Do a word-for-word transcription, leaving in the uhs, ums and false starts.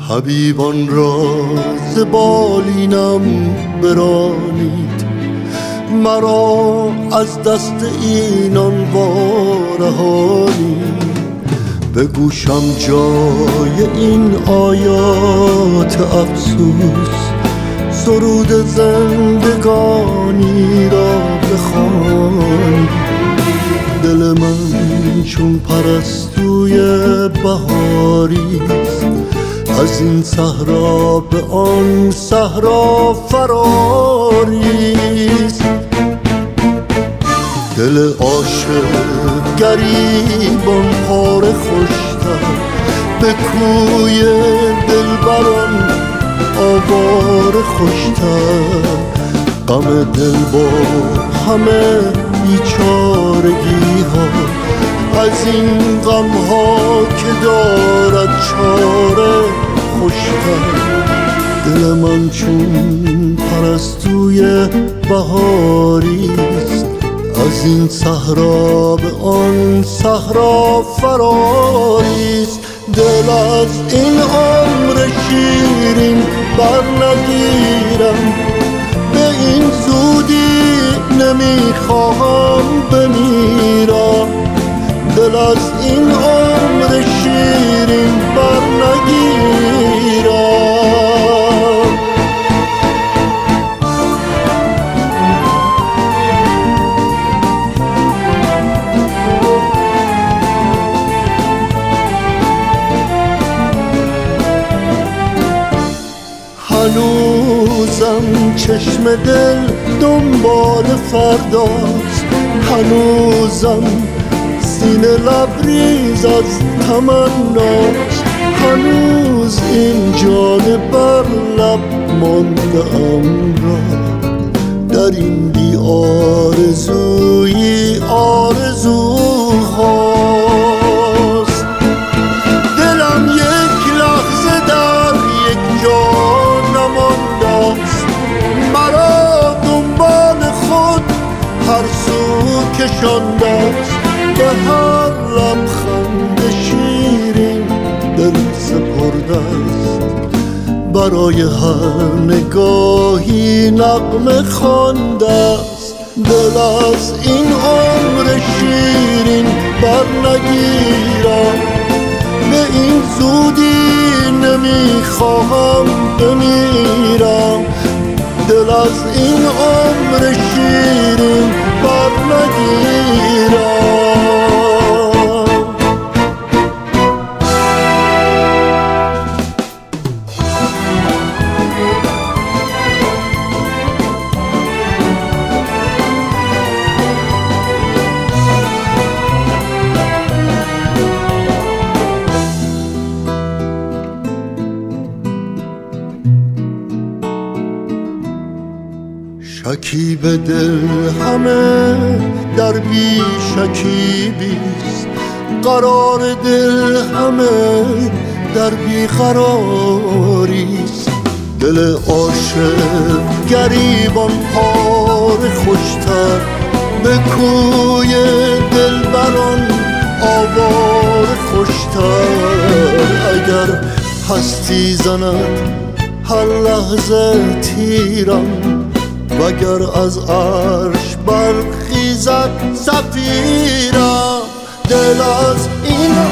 حبیبان را ز بالینم برانید، مرا از دست اینان وارهانید. به گوشم جای این آیات افسوس، سرود زندگانی را بخوانید. دل من چون پرستوی بهاریست، از این صحرا به آن صحرا فراریست. دل عاشق گریبان پاره خوشتر، به کوی دلبران آواره خوشتر. غم دل با همه بیچارگی ها، از این غم ها که دارد چاره خوشتر. دل من چون پرستوی بهاریست، از این صحرا به آن صحرا فراریست. دل از این عمر شیرین بر نگیرم، به این زودی نمیخواهم بمیرم. دل از این عمر شیرین بر نگیرم. هنوزم چشم دل دنبال فرداست، هنوزم سینه لبریز از تمناست. هنوز این جان بر لب مانده ام را، در این بی آرزویی آرزوهاست. دلم یک لحظه در یک جا نمانداست، مرا دنبال خود هر سو کشانداست. به هر لبخند شیرین دل سپرده است، برای هر نگاهی نغمه خوانده است. دل از این عمر شیرین بر نگیرم، به این زودی نمیخواهم بمیرم. دل از این عمر شیرین بر نگیرم. شکیب دل همه در بی شکیبیست، قرار دل همه در بی قراریست. دل عاشق گریبان پاره خوشتر، به کوی دلبران آواره خوشتر. اگر هستی زند هر لحظه تیرم، وگر از عرش برخیزد صفیرم. دل از این